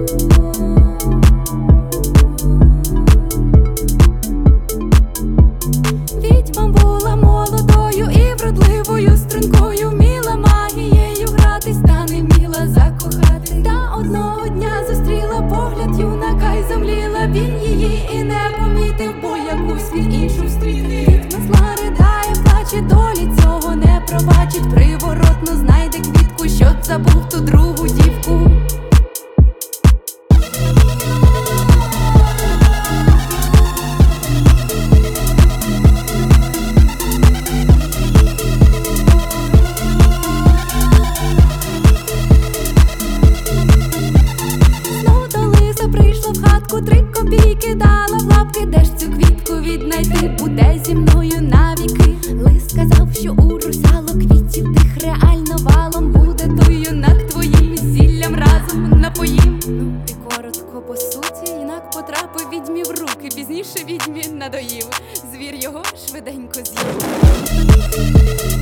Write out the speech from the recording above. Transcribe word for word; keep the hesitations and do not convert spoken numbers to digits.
Відьма була молодою і вродливою стрункою, вміла магією гратись, та не вміла закохати. Та одного дня зустріла погляд юнака й зомліла. Він її і не помітив, бо якусь він іншу встрітив. Відьма зла ридає, плаче, долі цього не пробачить. Приворотно знайде квітку, щоб забув ту другу дівку. Прийшла в хатку, три копійки дала в лапки. Де ж цю квітку віднайти, буде зі мною навіки. Лис сказав, що у русяло квітів тих реально валом. Буде той юнак твоїм зіллям разом напоїм. Ну і коротко по суті, юнак потрапив відьмі в руки. Пізніше відьмі надоїв, звір його швиденько з'їв.